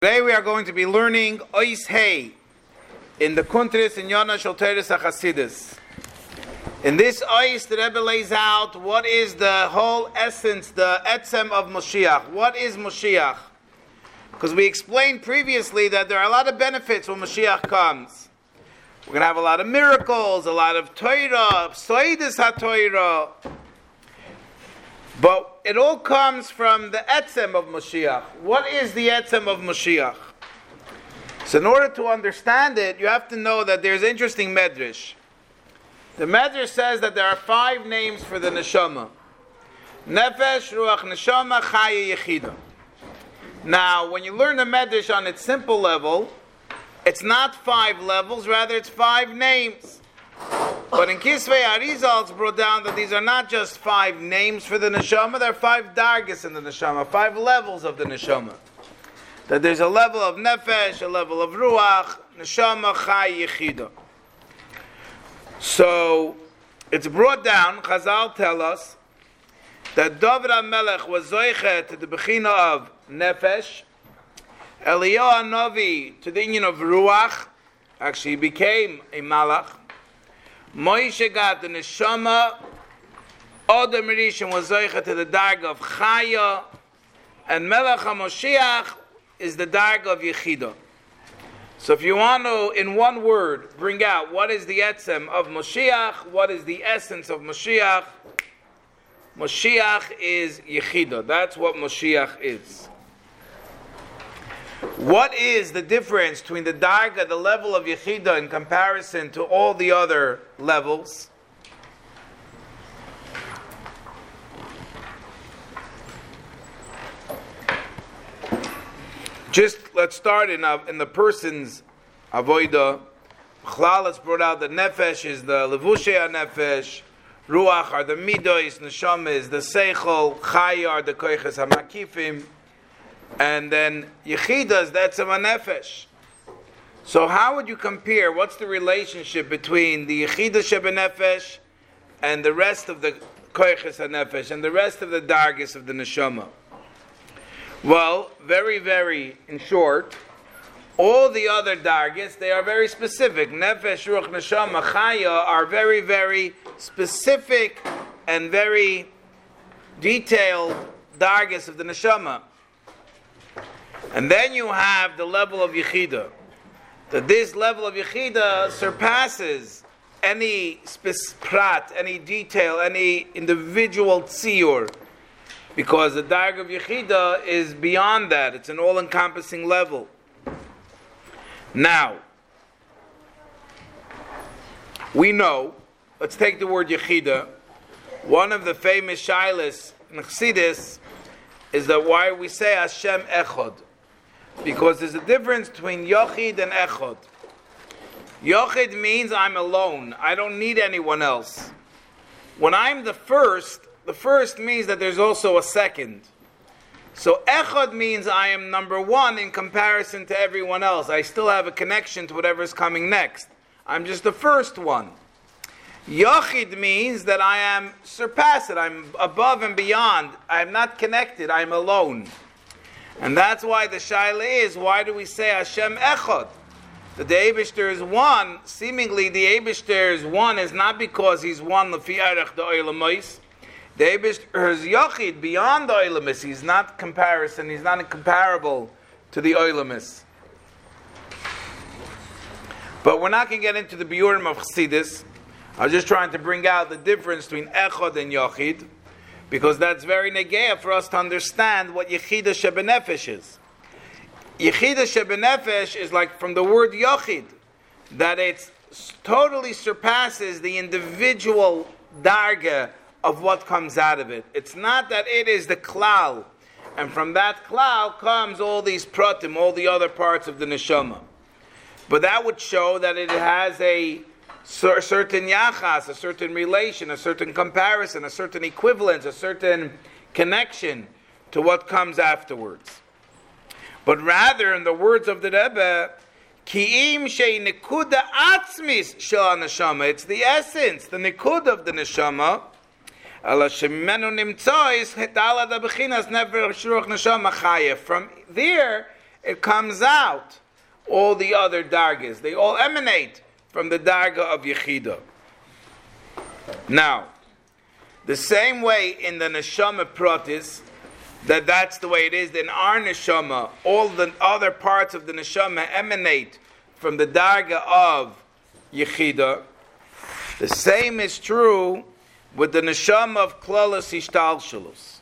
Today we are going to be learning Ois Hey in the Kuntris in Yona Shel Teres HaChasidus. In this Ois, the Rebbe lays out what is the whole essence, the etzem of Moshiach. What is Moshiach? Because we explained previously that there are a lot of benefits when Moshiach comes. We're going to have a lot of miracles, a lot of Torah, Soidus HaTorah. But it all comes from the etzem of Moshiach. What is the etzem of Moshiach? So in order to understand it, you have to know that there's interesting medrash. The medrash says that there are 5 names for the neshama. Nefesh, Ruach, Neshama, Chaya, Yechida. Now, when you learn the medrash on its simple level, it's not 5 levels, rather it's 5 names. But in Kisvei Arizal, it's brought down that these are not just 5 names for the neshama, there are 5 dargis in the neshama, 5 levels of the neshama. That there's a level of nefesh, a level of ruach, neshama, chai, yechida. So, it's brought down, Chazal tell us, that David HaMelech was zoichet to the bechina of nefesh, Eliyahu HaNavi to the union of ruach, actually he became a malach, Moshe got the neshama, Adam Rishon was zoicha to the darg of Chaya, and Melech HaMoshiach is the darg of Yechida. So if you want to, in one word, bring out what is the etzem of Moshiach, what is the essence of Moshiach, Moshiach is Yechida. That's what Moshiach is. What is the difference between the darga, the level of Yechida, in comparison to all the other levels? Just let's start in the person's avoida. Chlal, it's brought out that nefesh is the levushe nefesh, ruach are the midos, neshama is the seichel, chaya are the koiches hamakifim. And then Yechidas, that's a nefesh. So how would you compare? What's the relationship between the Yechida shebenefesh and the rest of the koiches hanefesh and the rest of the dargis of the neshama? Well, very, very in short, all the other dargis, they are very specific. Nefesh, ruach, neshama, chaya are very, very specific and very detailed dargis of the neshama. And then you have the level of Yechida. That this level of Yechida surpasses any prat, any detail, any individual tziyur. Because the darg of Yechida is beyond that. It's an all-encompassing level. Now, we know, let's take the word Yechida. One of the famous shailas in Chassidus is that why we say Hashem Echad. Because there's a difference between Yochid and Echad. Yochid means I'm alone. I don't need anyone else. When I'm the first means that there's also a second. So Echad means I am number 1 in comparison to everyone else. I still have a connection to whatever's coming next. I'm just the first one. Yochid means that I am surpassed. I'm above and beyond. I'm not connected. I'm alone. And that's why the shaila is, why do we say Hashem Echad? That the Eibishter is one. Seemingly the Eibishter is one is not because he's one Lefi Erech the Oilamais. The Eibishter is Yochid beyond the Oilamis. He's not comparison. He's not comparable to the Oilamis. But we're not going to get into the Biurim of Chassidus. I was just trying to bring out the difference between Echad and Yochid, because that's very negea for us to understand what Yechida shebenefesh is. Yechida shebenefesh is like from the word Yochid, that it totally surpasses the individual darga of what comes out of it. It's not that it is the klal, and from that klal comes all these pratim, all the other parts of the neshama. But that would show that it has a certain yachas, a certain relation, a certain comparison, a certain equivalence, a certain connection to what comes afterwards. But rather, in the words of the Rebbe, ki'im shei nekuda atzmis shel neshama. It's the essence, the nekud of the neshama. From there, it comes out all the other dargas. They all emanate from the darga of Yechida. Now, the same way in the neshama pratis, that's the way it is. In our neshama, all the other parts of the neshama emanate from the darga of Yechida. The same is true with the neshama of Klalas Ishtalshalus.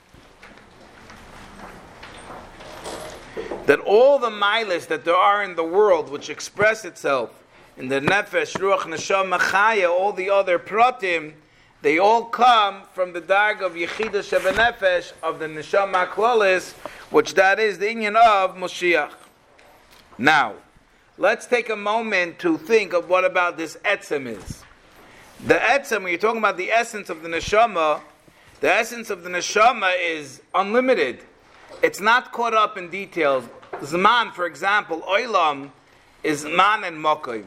That all the milas that there are in the world, which express itself in the nefesh, ruach, neshama, chaya, all the other pratim, they all come from the darg of Yechida Shebenefesh, of the neshama klalis, which that is the inyan of Moshiach. Now, let's take a moment to think of what about this etzem is. The etzem, when you're talking about the essence of the neshama, the essence of the neshama is unlimited. It's not caught up in details. Zman, for example, oilam, is man and mokim.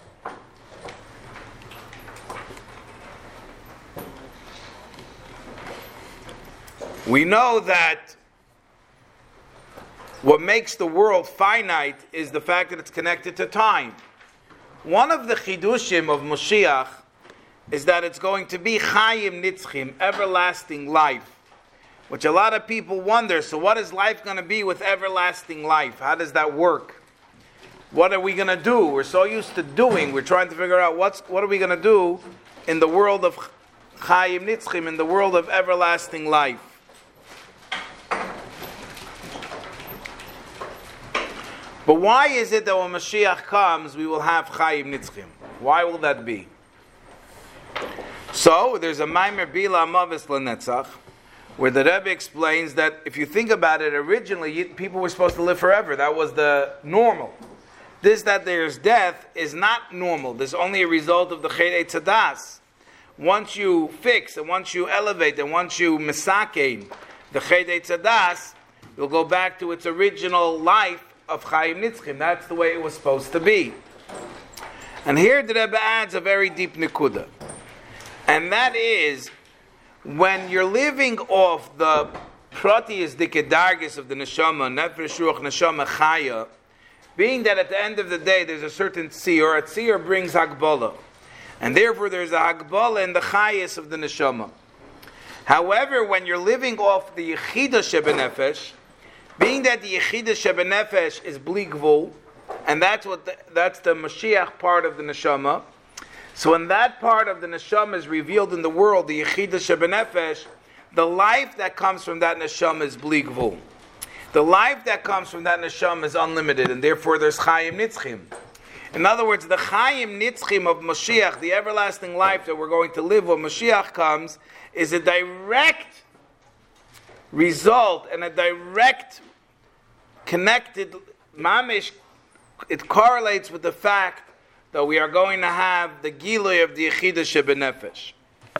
We know that what makes the world finite is the fact that it's connected to time. One of the chidushim of Moshiach is that it's going to be chayim nitzchim, everlasting life, which a lot of people wonder, so what is life going to be with everlasting life? How does that work? What are we going to do? We're so used to doing, we're trying to figure out what are we going to do in the world of chayim nitzchim, in the world of everlasting life. But why is it that when Mashiach comes, we will have Chayim Nitzchim? Why will that be? So, there's a Maimer Bila Amavis Lenetzach, where the Rebbe explains that if you think about it, originally people were supposed to live forever. That was the normal. This, that there's death, is not normal. This is only a result of the Cheder Tzadas. Once you fix, and once you elevate, and once you misakein the Cheder Tzadas, you'll go back to its original life of Chayim Nitzchim. That's the way it was supposed to be. And here the Rebbe adds a very deep nekuda. And that is, when you're living off the pratius dikedargis of the neshama, nefesh ruach neshama chaya, being that at the end of the day there's a certain tzir, a tzir brings hagbala. And therefore there's a hagbala in the chayas of the neshama. However, when you're living off the yechida shebenefesh, being that the Yechida Shebenefesh is bli gvul, and that's the Mashiach part of the neshama. So when that part of the neshama is revealed in the world, the Yechida Shebenefesh, the life that comes from that neshama is bli gvul. The life that comes from that neshama is unlimited, and therefore there's Chayim Nitzchim. In other words, the Chayim Nitzchim of Mashiach, the everlasting life that we're going to live when Mashiach comes, is a direct result and a direct connected mamish. It correlates with the fact that we are going to have the gilui of the Yechida Shebenefesh.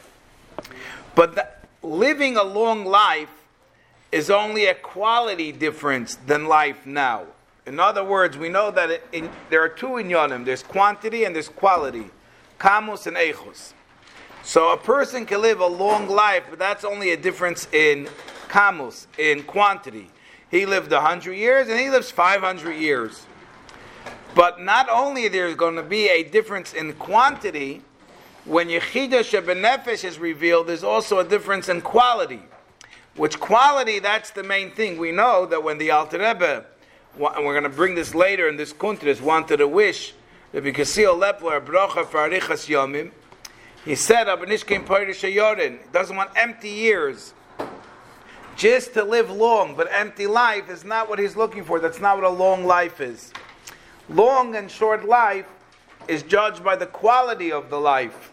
But living a long life is only a quality difference than life now. In other words, we know that there are two inyanim. There's quantity and there's quality. Kamus and Eichus. So a person can live a long life, but that's only a difference in kamus, in quantity. He lived 100 years and he lives 500 years. But not only there's going to be a difference in quantity, when Yechida Shebenefesh is revealed, there's also a difference in quality. Which quality, that's the main thing. We know that when the Alter Rebbe, and we're going to bring this later in this kuntris, wanted to wish Rabbi Kasil Lepler a bracha for Arichas Yomim, he said, he doesn't want empty years. Just to live long, but empty life is not what he's looking for. That's not what a long life is. Long and short life is judged by the quality of the life.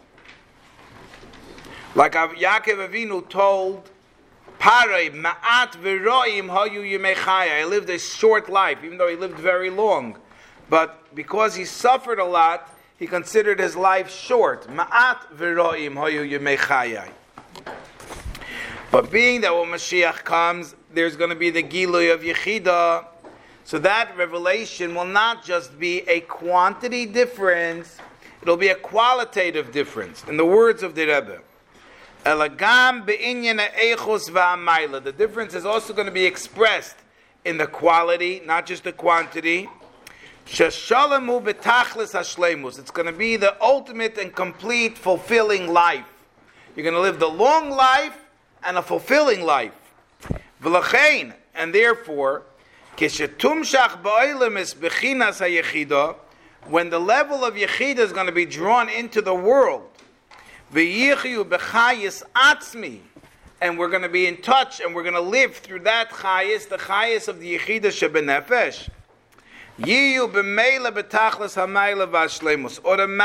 Like Yaakov Avinu told Paroi, Ma'at v'roim hayu yemei chaya. He lived a short life, even though he lived very long. But because he suffered a lot, he considered his life short. Ma'at v'roim hayu yemei chaya. But being that when Mashiach comes, there's going to be the Gilui of Yechida, so that revelation will not just be a quantity difference, it'll be a qualitative difference. In the words of the Rebbe, Elagam be'inyan eichus va'amayla. The difference is also going to be expressed in the quality, not just the quantity. Sheshalamu betachlis hashleimus. It's going to be the ultimate and complete fulfilling life. You're going to live the long life and a fulfilling life. V'lachein, and therefore, kishetumshach ba'olam is bechinas hayechidah, when the level of yechidah is going to be drawn into the world, v'yichyu b'chayis atzmi, and we're going to be in touch and we're going to live through that chayis, the chayis of the yechidah shebenefesh. Yiyu b'meila b'tachlis hamayla v'ashleimus.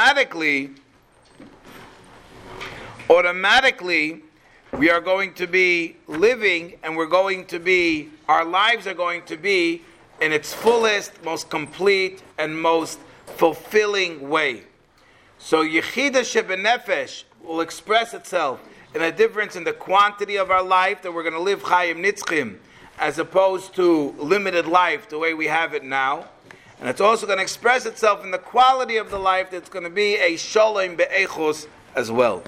Automatically, we are going to be living, and our lives are going to be in its fullest, most complete, and most fulfilling way. So Yechidah Shebenefesh will express itself in a difference in the quantity of our life, that we're going to live Chayim Nitzchim, as opposed to limited life, the way we have it now. And it's also going to express itself in the quality of the life, that's going to be a Sholem Be'echos as well.